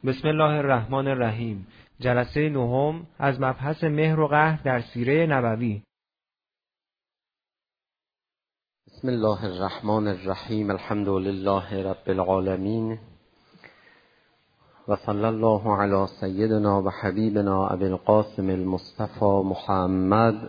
بسم الله الرحمن الرحیم. جلسه نهم از مبحث مهر و قهر در سیره نبوی. بسم الله الرحمن الرحیم. الحمد لله رب العالمین و صلی الله علی سیدنا و حبیبنا ابی القاسم المصطفى محمد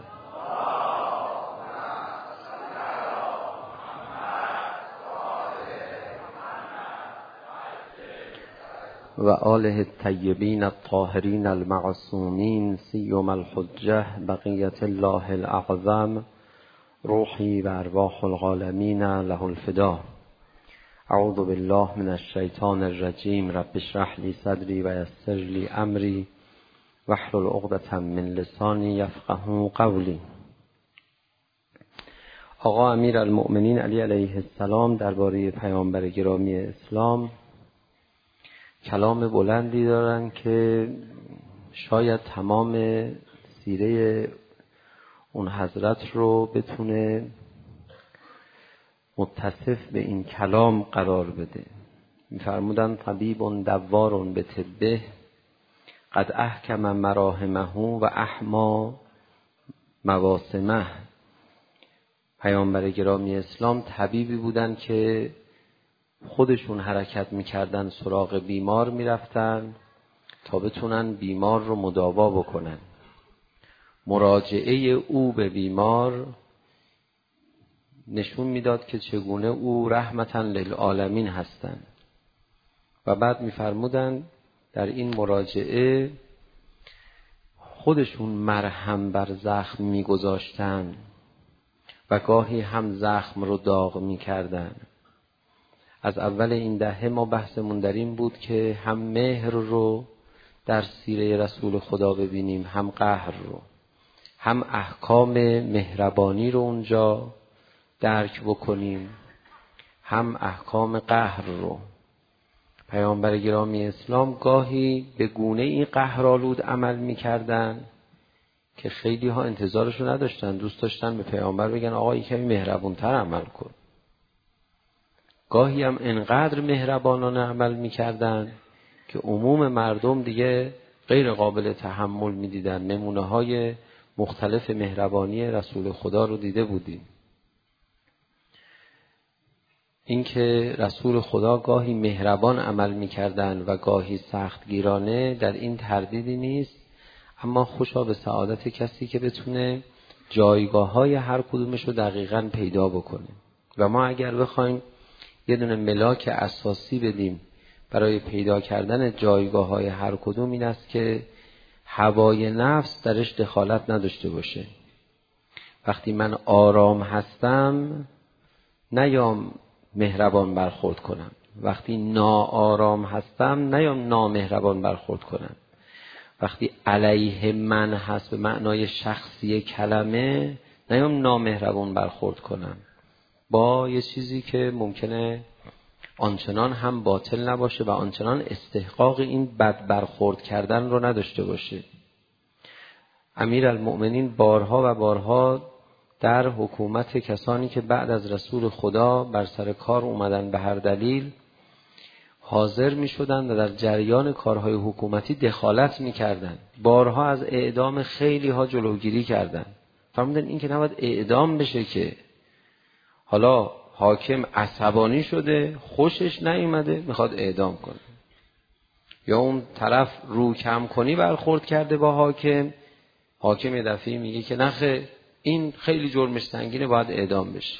و آله الطیبین الطاهرین المعصومین سیما الحجة بقیة الله الاعظم روحی و ارواح العالمین له الفدا. اعوذ بالله من الشیطان الرجیم. رب اشرح لی صدری و یسر لی امری واحلل عقدة من لسانی یفقهوا قولی. آقا امیرالمؤمنین علی علیه السلام درباره پیامبر گرامی اسلام کلام بلندی دارن که شاید تمام سیره اون حضرت رو بتونه متصف به این کلام قرار بده. می‌فرمودن طبیب دوار به طبه قد احکم مراهمه و احما مواسمه. پیامبر گرامی اسلام طبیبی بودن که خودشون حرکت میکردن، سراغ بیمار میرفتن تا بتونن بیمار رو مداوا بکنن. مراجعه او به بیمار نشون میداد که چگونه او رحمتاً للعالمین هستند. و بعد میفرمودن در این مراجعه خودشون مرهم بر زخم میگذاشتن و گاهی هم زخم رو داغ میکردن. از اول این دهه ما بحثمون در این بود که هم مهر رو در سیره رسول خدا ببینیم، هم قهر رو، هم احکام مهربانی رو اونجا درک بکنیم، هم احکام قهر رو. پیامبر گرامی اسلام گاهی به گونه این قهرآلود عمل میکردن که خیلی ها انتظارشو نداشتن، دوست داشتن به پیامبر بگن آقا یکمی مهربونتر عمل کن. گاهی هم انقدر مهربانانه عمل میکردن که عموم مردم دیگه غیر قابل تحمل میدیدن. نمونه های مختلف مهربانی رسول خدا رو دیده بودیم. اینکه رسول خدا گاهی مهربان عمل میکردن و گاهی سختگیرانه، در این تردیدی نیست، اما خوشا به سعادت کسی که بتونه جایگاه های هر کدومش رو دقیقاً پیدا بکنه. و ما اگر بخوایم یه دونه ملاک اساسی بدیم برای پیدا کردن جایگاه های هر کدوم، این است که هوای نفس درش دخالت نداشته باشه. وقتی من آرام هستم نیام مهربان برخورد کنم، وقتی ناآرام هستم نیام نامهربان برخورد کنم، وقتی علیه من هست به معنای شخصی کلمه نیام نامهربان برخورد کنم با یه چیزی که ممکنه آنچنان هم باطل نباشه و آنچنان استحقاق این بد برخورد کردن رو نداشته باشه. امیرالمؤمنین بارها و بارها در حکومت کسانی که بعد از رسول خدا بر سر کار اومدن به هر دلیل حاضر می شدن و در جریان کارهای حکومتی دخالت می کردن. بارها از اعدام خیلی ها جلوگیری کردن. فرمودن این که نباید اعدام بشه، که حالا حاکم عصبانی شده، خوشش نیومده، میخواد اعدام کنه، یا اون طرف رو کم کنی برخورد کرده با حاکم یه دفعه میگه که نخه این خیلی جرمش سنگینه، باید اعدام بشه.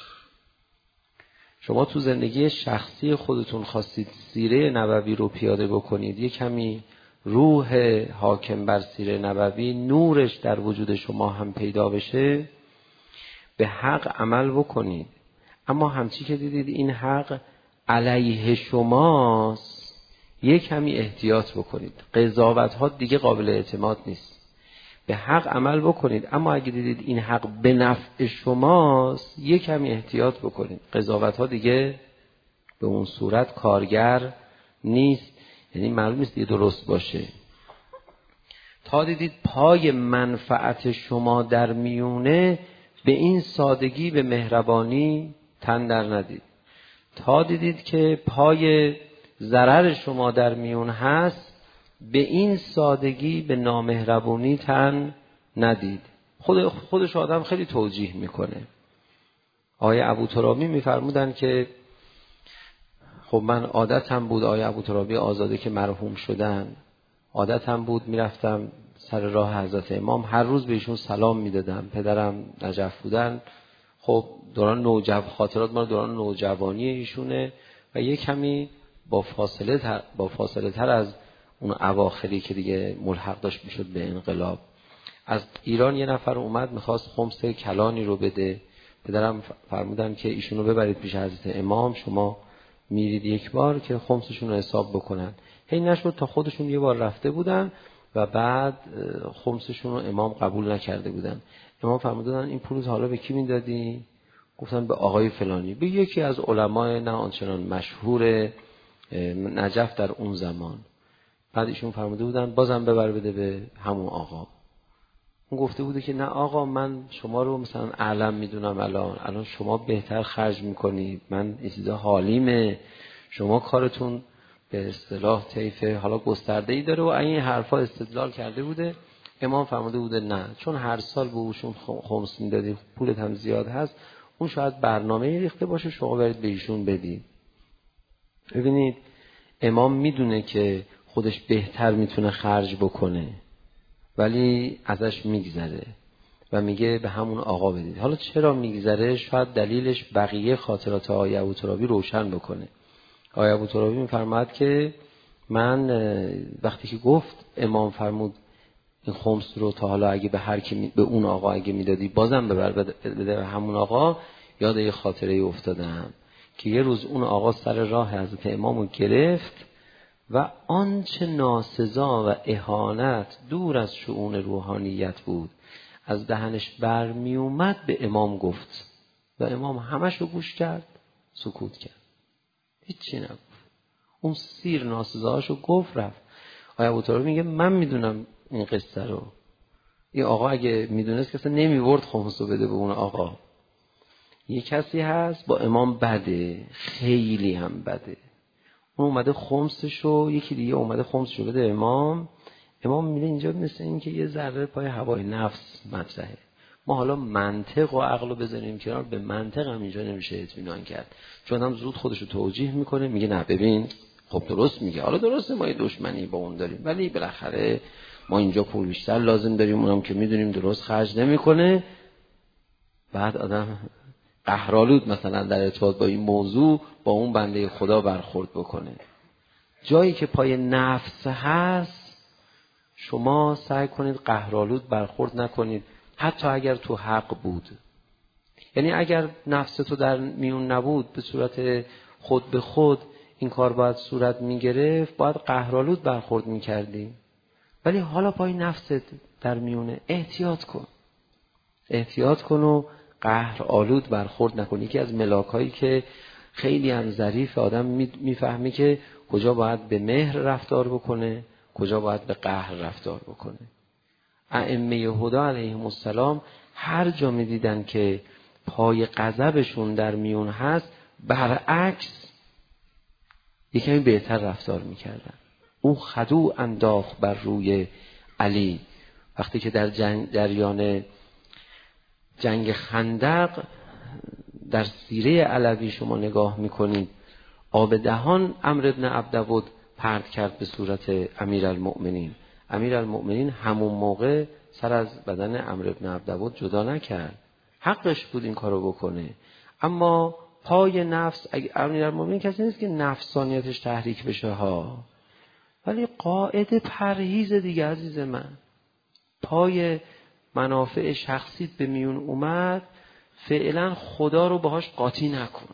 شما تو زندگی شخصی خودتون خواستید سیره نبوی رو پیاده بکنید، یه کمی روح حاکم بر سیره نبوی نورش در وجود شما هم پیدا بشه، به حق عمل بکنید. اما همچی که دیدید این حق علیه شماست، یه کمی احتیاط بکنید. قضاوت ها دیگه قابل اعتماد نیست. به حق عمل بکنید، اما اگه دیدید این حق به نفع شماست، یه کمی احتیاط بکنید. قضاوت ها دیگه به اون صورت کارگر نیست، یعنی معلوم نیست دیگه درست باشه. تا دیدید پای منفعت شما در میونه، به این سادگی به مهربانی تن در ندید. تا دیدید که پای ضرر شما در میون هست، به این سادگی به نامهربونی تن ندید. خودش آدم خیلی توجیه میکنه. آقای ابوترابی میفرمودن که خب من عادتم بود، آقای ابوترابی آزاده که مرحوم شدن، عادتم بود میرفتم سر راه حضرت امام، هر روز بهشون سلام میدادم. پدرم نجف بودن، خب خاطرات ما دوران نوجوانی ایشونه و یک کمی با فاصله تر از اون اواخری که دیگه ملحق داشت میشد به انقلاب. از ایران یه نفر اومد میخواست خمس کلانی رو بده. پدرم فرمودن که ایشونو ببرید پیش حضرت امام، شما میرید یک بار که خمسشون رو حساب بکنن. هی نشد تا خودشون یه بار رفته بودن و بعد خمسشون رو امام قبول نکرده بودن. امام فرمودن این پول حالا به کی میدادی؟ گفتن به آقای فلانی، به یکی از علمای نه آنچنان مشهور نجف در اون زمان. بعد ایشون فرموده بودن بازم ببر بده به همون آقا. اون گفته بوده که نه آقا، من شما رو مثلا اعلم میدونم، الان شما بهتر خرج میکنید، من این چیزا حالیمه، شما کارتون به اصطلاح طیف حالا گسترده‌ای داره و این حرفا استدلال کرده بوده. امام فرموده بوده نه، چون هر سال به اوشون خمس میدادی، پولت هم زیاد هست، اون شاید برنامه‌ای ریخته باشه، شما برید به ایشون بدید. ببینید امام میدونه که خودش بهتر میتونه خرج بکنه ولی ازش میگذره و میگه به همون آقا بدید. حالا چرا میگذره؟ شاید دلیلش بقیه خاطرات آقای ابوترابی روشن بکنه. آقای ابوترابی میفرماد که من وقتی که گفت امام فرمود این خمس رو تا حالا اگه به هر کی به اون آقا اگه میدادی بازم بده به همون آقا، یاد یه خاطره افتادم که یه روز اون آقا سر راه حضرت امامو گرفت و آنچه ناسزا و اهانت دور از شؤون روحانیت بود از دهنش برمی اومد به امام گفت و امام همش رو گوش کرد، سکوت کرد، هیچی نگفت. اون سیر ناسزاهاشو گفت رفت. آقای ابوطالب میگه من میدونم این قصه رو، این آقا اگه میدونست که اصلا نمیورد خمس رو بده به اون آقا. یه کسی هست با امام بده، خیلی هم بده، اون اومده خمسشو، یکی دیگه اومده خمسشو بده امام میگه اینجا مثل این که یه ذره پای هوای نفس مطرحه. ما حالا منطق و عقل رو بذاریم کنار، به منطق هم اینجا نمیشه اطمینان کرد، چون هم زود خودشو توجیه میکنه، میگه نه ببین خب درست میگه، حالا درسته ما یه دشمنی با اون داریم ولی بالاخره ما اینجا پول بیشتر لازم داریم، اونم که میدونیم درست خرج نمیکنه. بعد آدم قهرآلود مثلا در ارتباط با این موضوع با اون بنده خدا برخورد بکنه. جایی که پای نفس هست شما سعی کنید قهرآلود برخورد نکنید، حتی اگر تو حق بود. یعنی اگر نفس تو در میون نبود به صورت خود به خود این کار باید صورت میگرفت، باید قهرآلود برخورد میکردی، ولی حالا پای نفست در میونه، احتیاط کن و قهرآلود برخورد نکنی. یکی از ملاکایی که خیلی هم ظریف، آدم میفهمه که کجا باید به مهر رفتار بکنه، کجا باید به قهر رفتار بکنه. ائمه هدی علیهم السلام هر جا میدیدن که پای غضبشون در میون هست، برعکس یکمی بهتر رفتار میکردن. اون خدو انداخت بر روی علی وقتی که در جریان جنگ خندق در سیره علوی شما نگاه میکنید، آب دهان عمرو بن عبدود پرت کرد به صورت امیرالمؤمنین. امیرالمؤمنین همون موقع سر از بدن عمرو بن عبدود جدا نکرد، حقش بود این کارو بکنه، اما پای نفس، امیرالمؤمنین کسی نیست که نفسانیتش تحریک بشه ها، ولی قاعده پرهیز دیگه عزیز من. پای منافع شخصیت به میون اومد، فعلا خدا رو باهاش قاطی نکن.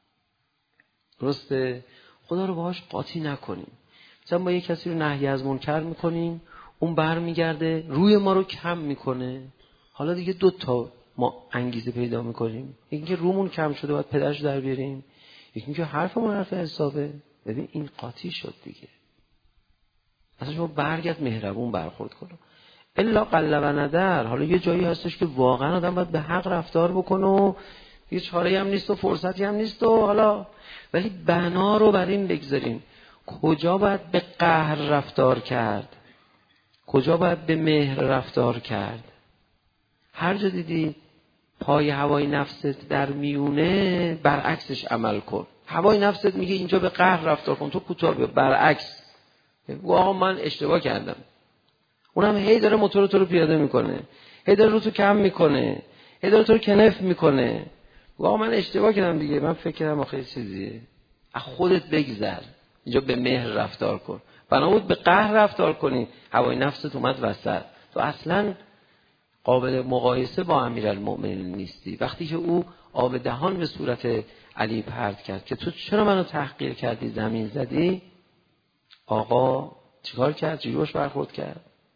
درسته؟ خدا رو باهاش قاطی نکنیم. مثلا ما یک کسی رو نهی از منکر میکنیم، اون برمیگرده روی ما رو کم میکنه، حالا دیگه دو تا ما انگیزه پیدا میکنیم، یکی که رومون کم شده باید پدرش در بیاریم، یکی که حرفمون حرف حسابه. ببین این قاطی شد دیگه. اصلا شما برگرد مهربون برخورد کن. الا قل و ندر. حالا یه جایی هستش که واقعا آدم باید به حق رفتار بکنه و یه چاره‌ای هم نیست و فرصتی هم نیست و حالا، ولی بنا رو بر این بگذاریم کجا باید به قهر رفتار کرد؟ کجا باید به مهر رفتار کرد؟ هر جا دیدی پای هوای نفست در میونه، برعکسش عمل کن. هوای نفست میگه اینجا به قهر رفتار کن، تو کوتاه بیا، برعکس. آقا من اشتباه کردم. اونم هی داره موتور تو رو پیاده میکنه، هی داره رو تو کم میکنه، هی داره تو رو کنف میکنه. آقا من اشتباه کردم دیگه، من فکر کردم آخه چیزیه. از خودت بگذر، اینجا به مهر رفتار کن. بنابود به قهر رفتار کنی، هوای نفست اومد وسط، تو اصلا قابل مقایسه با امیرالمؤمنین نیستی. وقتی که او آب دهان به صورت علی پرت کرد که تو چرا منو تحقیر کردی، زمین زدی، آقا چیکار کرد؟ جیبش برخورد کرد،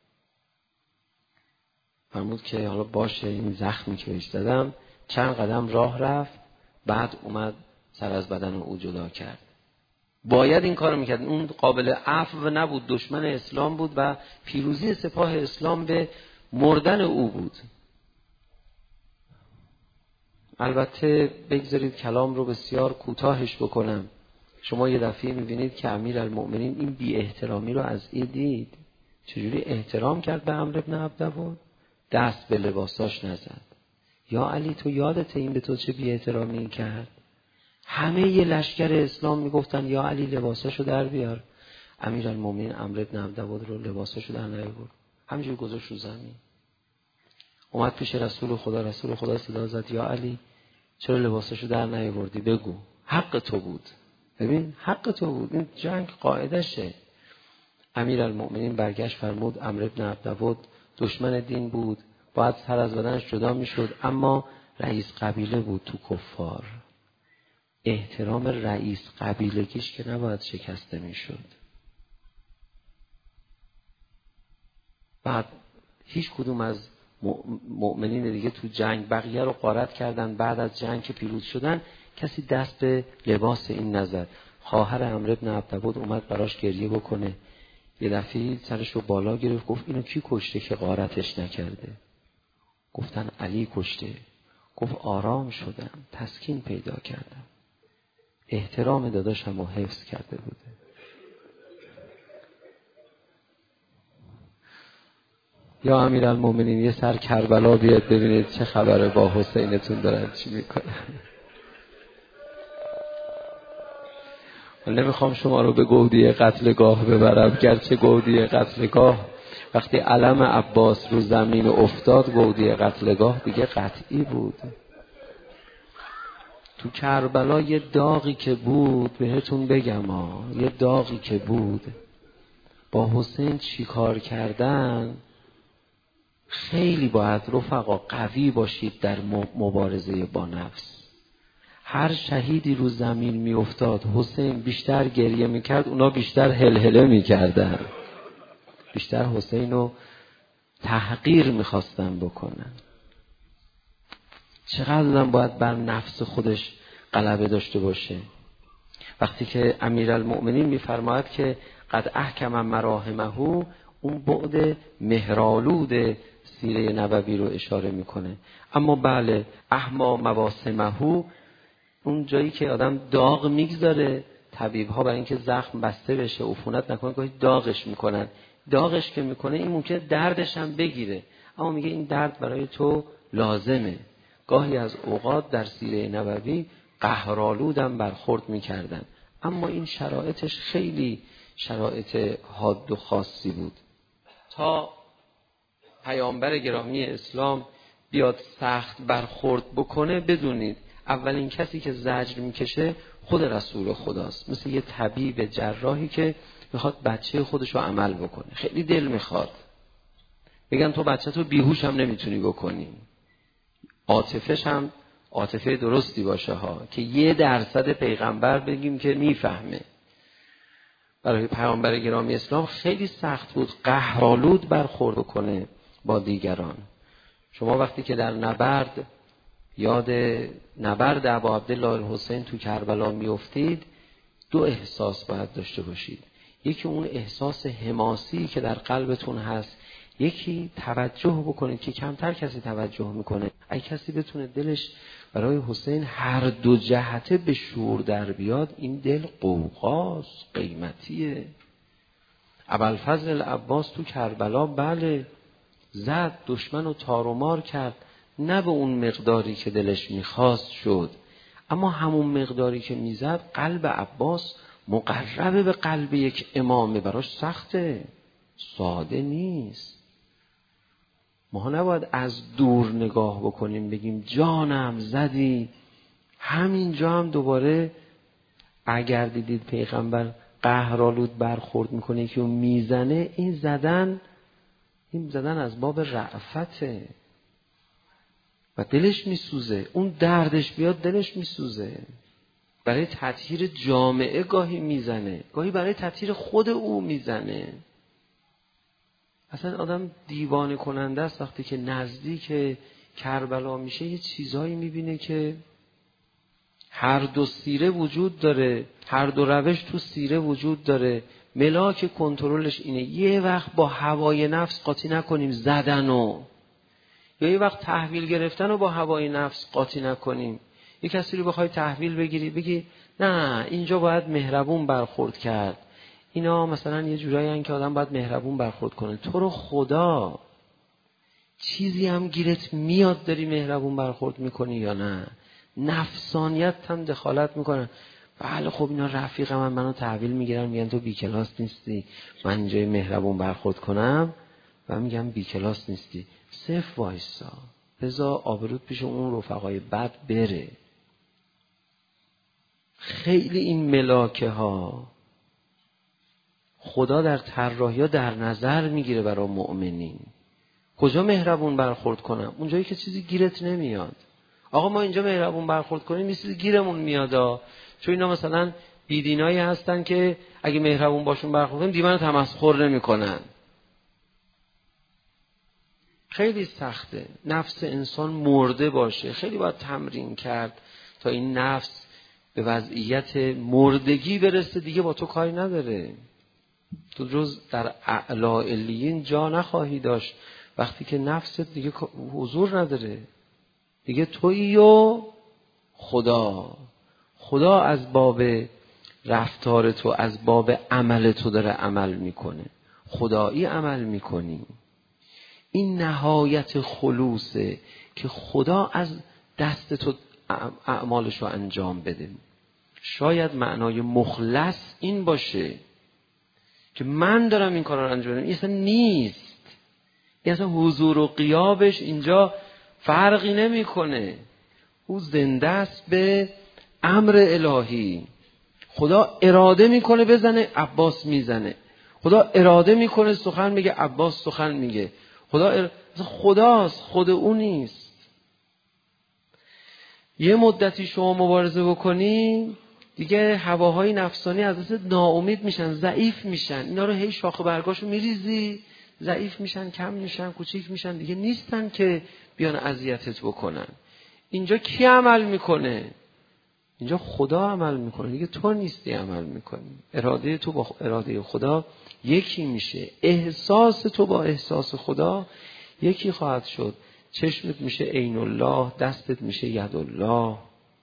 فرمود که حالا باشه، این زخمی که بهش زدم. چند قدم راه رفت، بعد اومد سر از بدن او جدا کرد. باید این کارو میکرد، اون قابل عفو نبود، دشمن اسلام بود و پیروزی سپاه اسلام به مردن او بود. البته بگذارید کلام رو بسیار کوتاهش بکنم. شما یه دفعه میبینید که امیرالمؤمنین این بی احترامی رو از این دید، چجوری احترام کرد به عمرو بن عبدود، دست به لباساش نزد. یا علی تو یادت این به تو چه بی احترامی کرد؟ همه یه لشکر اسلام میگفتن یا علی لباساشو در بیار. امیرالمؤمنین عمرو بن عبدود رو لباساشو در نیاورد، همینجوری گذاشت رو زمین. اومد پیش رسول خدا، رسول خدا صدا زد یا علی چرا لباساشو در نیاوردی؟ بگو، حق تو بود. ببین حق تو بود، این جنگ قاعدشه. امیرالمؤمنین برگشت فرمود عمرو بن عبدود دشمن دین بود، باید سر از بدنش جدا میشد، اما رئیس قبیله بود تو کفار، احترام رئیس قبیلگیش که نباید شکسته میشد. بعد هیچ کدوم از مؤمنین دیگه تو جنگ بقیه رو غارت کردن. بعد از جنگ که پیروز شدن کسی دست به لباس این نزد. خواهر عمرو بن عبدود اومد براش گریه بکنه، یه دفعه سرش رو بالا گرفت، گفت اینو کی کشته که غارتش نکرده؟ گفتن علی کشته. گفت آرام شدم، تسکین پیدا کردم، احترام داداشم رو حفظ کرده بوده. یا امیرالمؤمنین یه سر کربلا بیاد ببینید چه خبره با حسینتون دارن چی میکنن. نمیخوام شما رو به گودی قتلگاه ببرم، گرچه گودی قتلگاه وقتی علم عباس رو زمین افتاد، گودی قتلگاه دیگه قطعی بود. تو کربلا یه داغی که بود بهتون بگم یه داغی که بود، با حسین چی کار کردن. خیلی باید رفقا قوی باشید در مبارزه با نفس. هر شهیدی رو زمین می افتاد حسین بیشتر گریه می کرد، اونا بیشتر هلهله می کردن، بیشتر حسین رو تحقیر می خواستن بکنن. چقدر آدم باید بر نفس خودش غلبه داشته باشه. وقتی که امیرالمؤمنین می فرماید که قد احکم مراحمه، اون بعد مهرآلود سیره نبوی رو اشاره میکنه. اما بله احما مواسمه، اون جایی که آدم داغ میگذاره، طبیب ها برای اینکه زخم بسته بشه، عفونت نکنه، گاهی داغش میکنن. داغش که میکنه این ممکنه دردش هم بگیره، اما میگه این درد برای تو لازمه. گاهی از اوقات در سیره نبوی قهرآلودم برخورد میکردن، اما این شرایطش خیلی شرایط حاد و خاصی بود. تا پیامبر گرامی اسلام بیاد سخت برخورد بکنه، بدونید اولین کسی که زجر میکشه خود رسول خداست. مثل یه طبیب جراحی که میخواد بچه خودش رو عمل بکنه، خیلی دل میخواد بگن تو بچه تو بیهوش هم نمیتونی بکنی، عاطفش هم عاطفه درستی باشه که 1% پیغمبر بگیم که میفهمه. برای پیامبر گرامی اسلام خیلی سخت بود قهرآلود برخورد کنه با دیگران. شما وقتی که در نبرد یاد نبرد ابا عبدالله الحسین تو کربلا میافتید، 2 احساس باید داشته باشید. یکی اون احساس حماسی که در قلبتون هست، یکی توجه بکنید که کمتر کسی توجه میکنه. اگه کسی بتونه دلش برای حسین هر دو جهته به شور در بیاد، این دل قوقاست، قیمتیه. ابوالفضل العباس تو کربلا بله زد، دشمن رو تار و مار کرد، نه به اون مقداری که دلش میخواست شد، اما همون مقداری که میزد قلب عباس مقربه به قلب یک امامه، براش سخته، ساده نیست. ما نباید از دور نگاه بکنیم بگیم جانم زدی. همینجا هم دوباره اگر دیدید پیغمبر قهرآلود برخورد میکنه که اون میزنه، این زدن از باب رأفته و دلش میسوزه، اون دردش بیاد دلش میسوزه. برای تطهیر جامعه گاهی میزنه، گاهی برای تطهیر خود او میزنه. اصلا آدم دیوانه کننده است وقتی که نزدیک کربلا میشه، یه چیزایی میبینه که هر دو سیره وجود داره، هر دو روش تو سیره وجود داره. ملاک کنترلش اینه یه وقت با هوای نفس قاطی نکنیم زدنو، یا یه وقت تحویل گرفتن رو با هوای نفس قاطی نکنیم. یه کسی رو بخوای تحویل بگیری بگی نه اینجا باید مهربون برخورد کرد، اینا مثلا یه جورایی هن که آدم باید مهربون برخورد کنه. تو رو خدا چیزی هم گیرت میاد داری مهربون برخورد میکنی یا نه؟ نفسانیت هم دخالت میکنن. بله خب اینا رفیق منو تحویل میگیرن، میگن تو بی کلاس نیستی، من اینجای مهربون برخورد کنم و میگم بی کلاس نیستی. صفر وایسا، بذار آبروت پیش اون رفقای بد بره. خیلی این ملاکه ها خدا در طراحی ها در نظر میگیره برای مؤمنین. کجا مهربون برخورد کنم؟ اونجایی که چیزی گیرت نمیاد. آقا ما اینجا مهربون برخورد کنیم چیزی گیرمون میادا، چون اینا مثلا بیدینایی هستن که اگه مهربون باشون برخورد کنیم دیوانه تمسخر نمیکنن. خیلی سخته نفس انسان مرده باشه، خیلی باید تمرین کرد تا این نفس به وضعیت مردگی برسه، دیگه با تو کاری نداره. تو جز در اعلی علیین جا نخواهی داشت وقتی که نفست دیگه حضور نداره. دیگه تویی و خدا از باب رفتار تو، از باب عمل تو داره عمل میکنه، خدایی عمل میکنی. این نهایت خلوصه که خدا از دست تو اعمالش رو انجام بده. شاید معنای مخلص این باشه که من دارم این کار رو انجام بدم، این اصلا نیست، این اصلا حضور و غیابش اینجا فرقی نمیکنه. او زنده است به امر الهی. خدا اراده میکنه بزنه، عباس میزنه. خدا اراده میکنه سخن میگه، عباس سخن میگه. خداست، خود او نیست. یه مدتی شما مبارزه بکنی دیگه هواهای نفسانی از دست ناامید میشن، ضعیف میشن. اینا رو هی شاخه برگاشو میریزی، ضعیف میشن، کم میشن، کوچیک میشن، دیگه نیستن که بیان اذیتت بکنن. اینجا کی عمل میکنه؟ اینجا خدا عمل میکنه، دیگه تو نیستی عمل میکنی. اراده تو با اراده خدا یکی میشه، احساس تو با احساس خدا یکی خواهد شد. چشمت میشه عین الله، دستت میشه ید الله،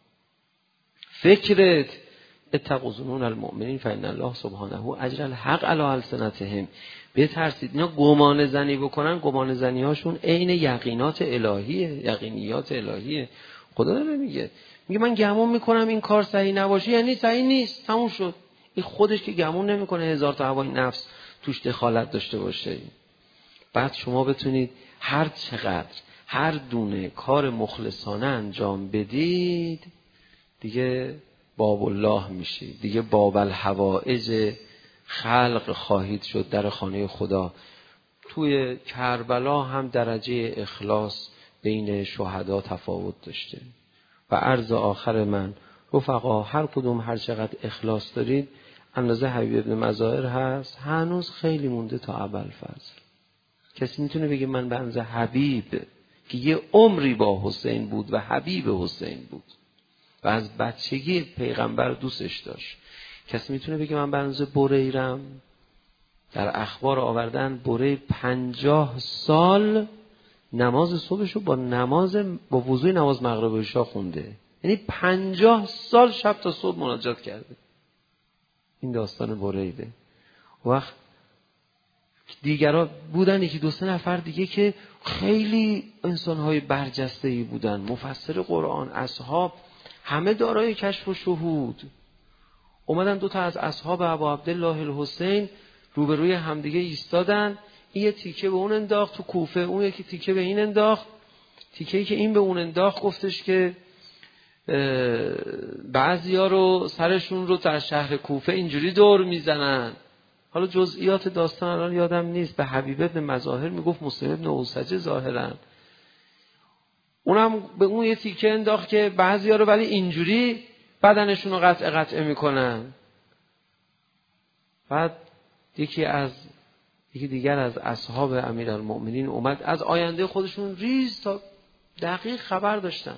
فکرت اتقوا ظنون المؤمنین فإن الله سبحانه اجر الحق علی السنتهم. بترسید. اینا گمان زنی بکنن، گمان زنی هاشون عین یقینات الهیه، یقینیات الهیه. خدا داره میگه من گمان میکنم این کار صحیح نباشه، یعنی صحیح نیست، تموم شد. این خودش که گمان نمیکنه هزار تا هوای نفس توش دخالت داشته باشه. بعد شما بتونید هر چقدر هر دونه کار مخلصانه انجام بدید، دیگه باب الله میشید، دیگه باب الحوائج خلق خواهید شد در خانه خدا. توی کربلا هم درجه اخلاص بین شهدا تفاوت داشته. و عرض آخر من رفقا، هر کدوم هر چقدر اخلاص دارید اندازه حبیب ابن مظاهر هست، هنوز خیلی مونده تا ابوالفضل. کسی میتونه بگه من به اندازه حبیب که یه عمری با حسین بود و حبیب حسین بود و از بچگی پیغمبر دوستش داشت، کسی میتونه بگه من به اندازه بریرم؟ در اخبار آوردن بری 50 سال نماز صبحش رو با وضوی نماز مغرب و عشا خونده. یعنی 50 سال شب تا صبح مناجات کرده. این داستان بریده. وقت دیگرها بودن، یکی دو سه نفر دیگه که خیلی انسان‌های برجسته‌ای بودن، مفسر قرآن، اصحاب، همه دارای کشف و شهود. اومدن 2 تا از اصحاب ابا عبدالله الحسین روبروی همدیگه ایستادن. این یه تیکه به اون انداخت تو کوفه، اون یکی تیکه به این انداخت. تیکه‌ای که این به اون انداخت گفتش که بعضیا رو سرشون رو در شهر کوفه اینجوری دور میزنن. حالا جزئیات داستان الان یادم نیست. به حبیب ابن مظاهر میگفت مسلم ابن اوسجه ظاهرا. اونم به اون یه تیکه انداخت که بعضیا رو ولی اینجوری بدنشون رو قطعه میکنن. بعد یکی دیگر از اصحاب امیرالمؤمنین اومد، از آینده خودشون ریز تا دقیق خبر داشتن.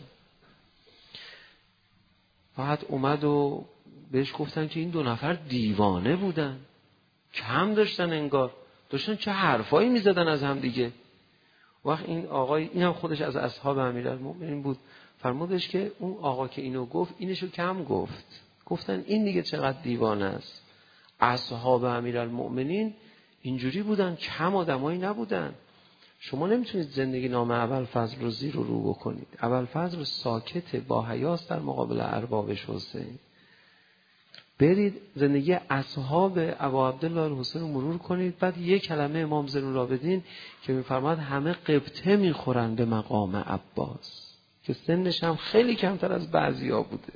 بعد اومد و بهش گفتن که این 2 نفر دیوانه بودن، کم داشتن، انگار داشتن چه حرفایی میزدن از هم دیگه. وقت این آقای، اینم خودش از اصحاب امیرالمؤمنین بود، فرمودش که اون آقا که اینو گفت اینشو کم گفت. گفتن این دیگه چقدر دیوانه است. اصحاب امیرالمؤمنین اینجوری بودن، کم آدمایی نبودن. شما نمیتونید زندگی نام ابوالفضل رو زیر و رو بکنید. ابوالفضل ساکت با حیاس در مقابل اربابش حسین. برید زندگی اصحاب ابا عبدالله الحسین رو مرور کنید. بعد یک کلمه امام زین العابدین که میفرماد همه قبطه میخورن به مقام عباس، که سنش هم خیلی کمتر از بعضیا بوده.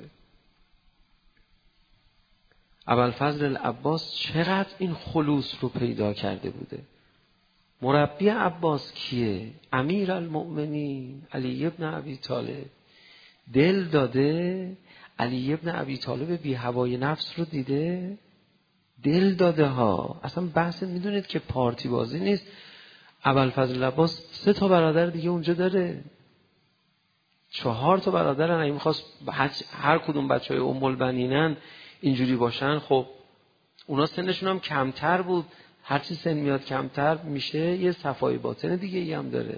ابوالفضل العباس چقدر این خلوص رو پیدا کرده بوده. مربی عباس کیه؟ امیرالمؤمنین علی ابن ابی طالب. دل داده. علی ابن ابی طالب بی هوای نفس رو دیده، دل داده ها. اصلا بحث میدونید که پارتی بازی نیست. ابوالفضل العباس 3 تا برادر دیگه اونجا داره، 4 تا برادرن. اگه میخواست هر کدوم بچهای ام البنینن اینجوری باشن، خب اونا سنشون هم کمتر بود. هرچی سن میاد کمتر میشه، یه صفای باطن دیگه ای هم داره.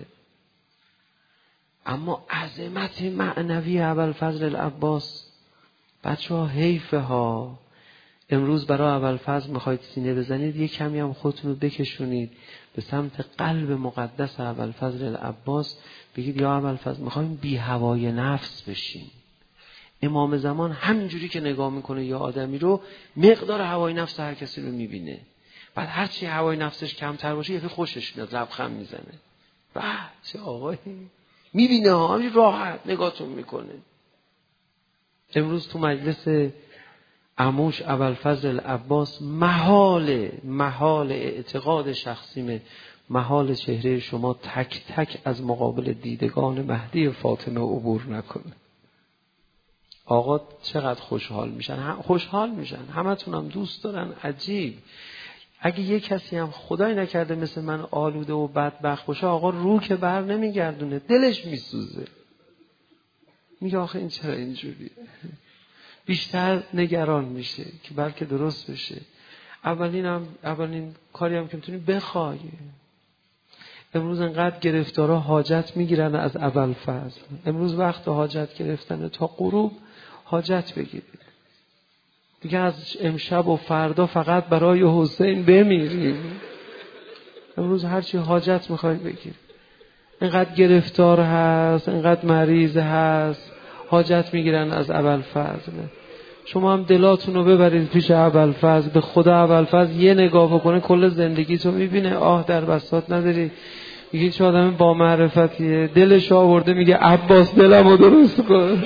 اما عظمت معنوی ابوالفضل العباس، بچه‌ها حیفه ها. امروز برای ابوالفضل میخواید سینه بزنید، یه کمی هم خودتون رو بکشونید به سمت قلب مقدس ابوالفضل العباس. بگید یا ابوالفضل میخوایم بی هوای نفس بشیم. امام زمان همینجوری که نگاه میکنه یا آدمی رو، مقدار هوای نفس هر کسی رو میبینه. بعد هرچی هوای نفسش کمتر باشه یکی خوشش میاد، لبخند میزنه. چه آقایی میبینه ها، همین راحت نگاهتون میکنه. امروز تو مجلس عموش ابوالفضل العباس محال اعتقاد شخصیمه، محال چهره شما تک تک از مقابل دیدگان مهدی فاطمه عبور نکنه. آقا چقدر خوشحال میشن، همتون هم دوست دارن. عجیب. اگه یه کسی هم خدای نکرده مثل من آلوده و بدبخت باشه، آقا رو که بر نمیگردونه، دلش میسوزه، میگه آخه این چرا اینجوریه. بیشتر نگران میشه که بلکه درست بشه. اولین کاری هم که میتونی بخوای. امروز انقدر گرفتارا حاجت میگیرن از ابوالفضل. امروز وقت حاجت گرفتن، تا غروب حاجت بگیرید دیگه. از امشب و فردا فقط برای حسین بمیریم. امروز هرچی حاجت میخوای بگیر. اینقدر گرفتار هست، اینقدر مریض هست، حاجت میگیرن از ابوالفضل. شما هم دلاتون رو ببرید پیش ابوالفضل. به خدا ابوالفضل یه نگاه بکنه کل زندگی تو میبینه. آه در بساط نداری. میگه چه آدم با معرفتیه، دلش آورده میگه عباس دلمو درست کن،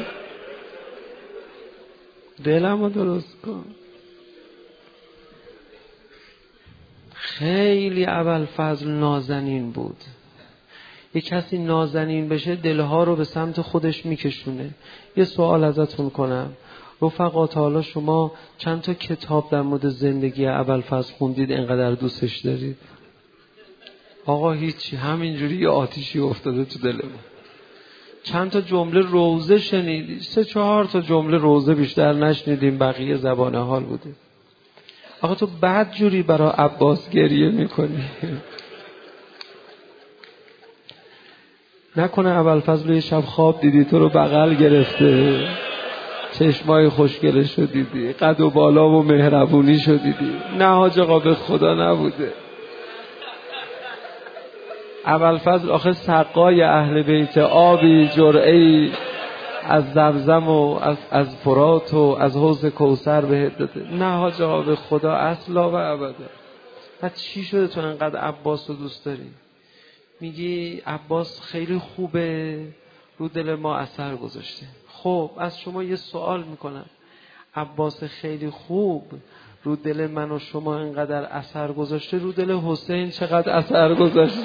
دلمو درست کن. خیلی ابوالفضل نازنین بود. یه کسی نازنین بشه دلها رو به سمت خودش میکشونه. یه سوال ازتون کنم، رفقا حالا شما چند تا کتاب در مورد زندگی ابوالفضل خوندید اینقدر دوستش دارید؟ آقا هیچی، همینجوری یه آتیشی افتاده تو دلمون. چند تا جمله روزه شنیدید؟ 3-4 تا جمله روزه، بیشتر نشنیدیم، بقیه زبان حال بوده. آقا تو بعد جوری برای عباس گریه میکنی. نکنه ابوالفضل یه شب خواب دیدی تو رو بغل گرفته، چشمای خوشگلشو دیدی، قد و بالا و مهربونیشو دیدی. نه حاج آقا، به خدا نبوده. ابوالفضل آخه سقای اهل بیت، آبی جرعه‌ای از زمزم و از فرات و از حوض کوثر بهت داده. نه حاج آقا، به خدا اصلا و ابدا. بعد چی شده تو انقدر عباس رو دوست داری؟ میگی عباس خیلی خوبه، رو دل ما اثر گذاشته. خب از شما یه سوال میکنم، عباس خیلی خوب رو دل من و شما انقدر اثر گذاشته، رو دل حسین چقدر اثر گذاشته؟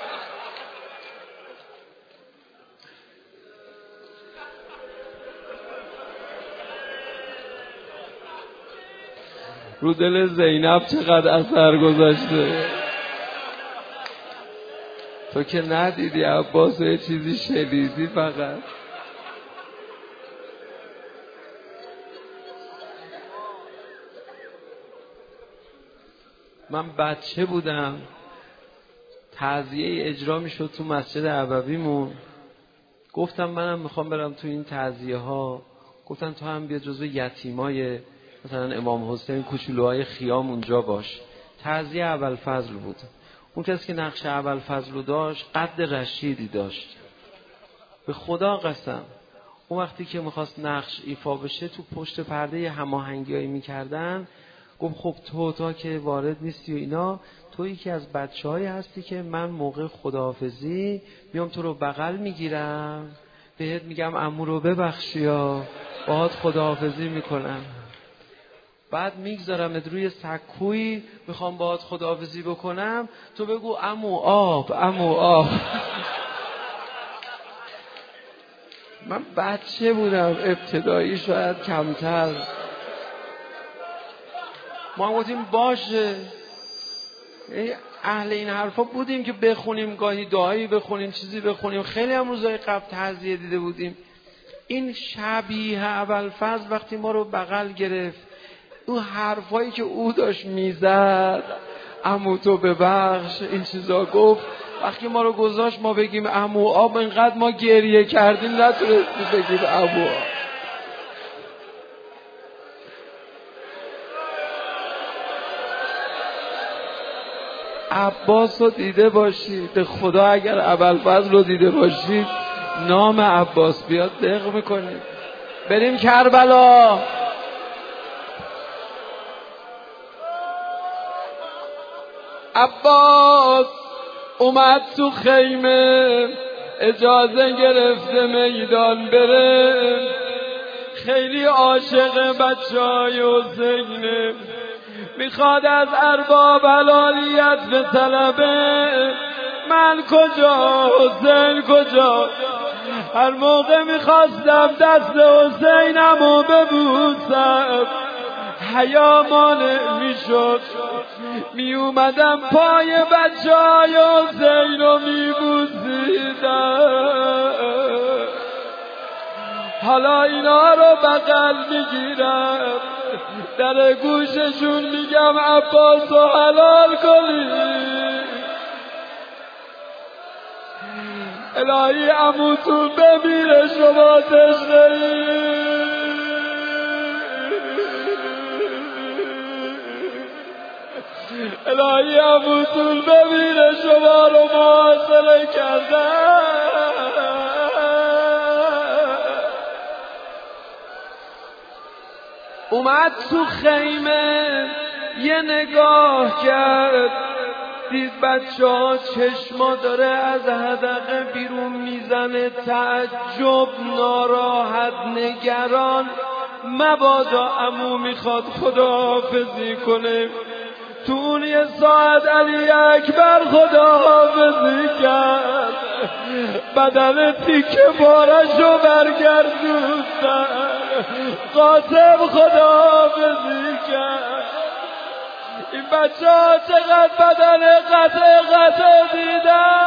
رو دل زینب چقدر اثر گذاشته؟ تو که ندیدی عباس، یه چیزی شنیدی فقط. من بچه بودم، تعزیه اجرا میشد تو مسجد عبویمون. گفتم منم میخوام برم تو این تعزیه ها. گفتن تو هم بیا جزو یتیمای مثلا امام حسین کوچولوهای خیام اونجا باش. تعزیه ابوالفضل بود. اون کسی که نقش ابوالفضل رو داشت قد رشیدی داشت. به خدا قسم اون وقتی که میخواست نقش ایفا بشه تو پشت پرده هماهنگیایی میکردن. گفت خب تو که وارد نیستی و اینا، تو یکی از بچه‌هایی هستی که من موقع خداحافظی میام تو رو بغل میگیرم، بهت میگم عمو رو ببخشی یا باهات خداحافظی میکنم، بعد میگذارمت روی سکویی میخوام باهات خداحافظی بکنم، تو بگو عمو آب عمو آب. من بچه بودم، ابتدایی شاید کمتر. ما هم گفتیم باشه. اهل این حرفا بودیم که بخونیم، گاهی دعایی بخونیم، چیزی بخونیم. خیلی هم روزای قبل تعزیه دیده بودیم. این شبیه ابوالفضل وقتی ما رو بغل گرفت، اون حرفایی که او داشت میزد، عمو تو ببخش، این چیزا گفت، وقتی ما رو گذاشت ما بگیم عمو آب، اینقدر ما گریه کردیم نتونستیم بگیم عمو آب. عباس رو دیده باشید، به خدا اگر ابوالفضل رو دیده باشید نام عباس بیاد دق میکنید. بریم کربلا. عباس اومد تو خیمه، اجازه گرفته میدان بره، خیلی عاشق بچهای حسینه، میخواد از ارباب حلالیت به طلبه. من کجا حسین کجا؟ هر موقع میخواستم دست حسینمو ببوسم حیا مانع میشد، میومدم پای بچهای حسین رو میبوسیدم. حالا اینا رو بغل میگیرم، در گوششون میگم عباس رو حلال کنی. الهی عموتون بمیره شما تشنه‌ای. الهی عموتون بمیره شما رو محاصره کردن. اومد تو خیمه یه نگاه کرد، دید بچه ها چشما داره از حدقه بیرون میزنه، تعجب، ناراحت، نگران، مبادا عمو میخواد خداحافظی کنه. تو اون یه ساعت علی اکبر خداحافظی کرد، بدن تیکه بارشو برگردوندن، قاسم خداحافظی کرد. این بچه ها چقدر بدن قطع دیدن.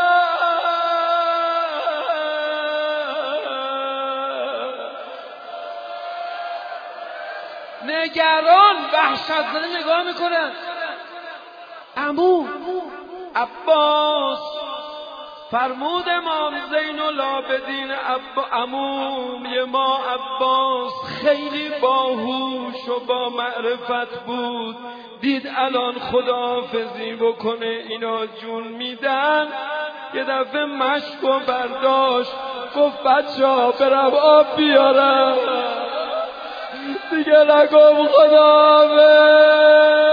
نگران، وحشت زده نگاه میکنن. عمو عباس فرمود امام زین العابدین عموی ما عباس خیلی باهوش و با معرفت بود، دید الان خداحافظی بکنه اینا جون میدن، یه دفعه مشک و برداشت، گفت بچه‌ها برم آب بیارم، دیگه نگم خداحافظ.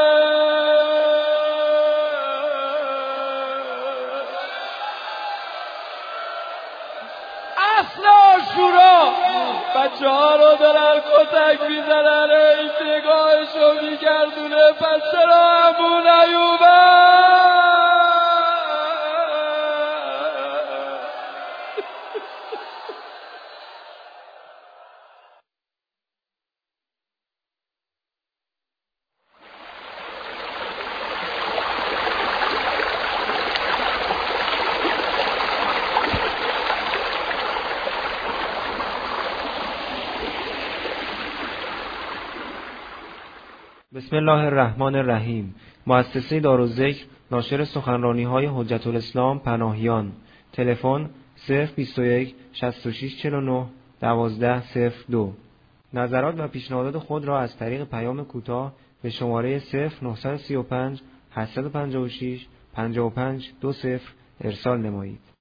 اصل عاشورا بچه ها رو دارن کتک میزنن، این نگاهشو میگردونه، پس چرا ابو نیومد؟ بسم الله الرحمن الرحیم. مؤسسه دارالذکر ناشر سخنرانی‌های حجت الاسلام پناهیان. تلفن 021 66 49 1202. نظرات و پیشنهادات خود را از طریق پیام کوتاه به شماره 0935 856 55 20 ارسال نمایید.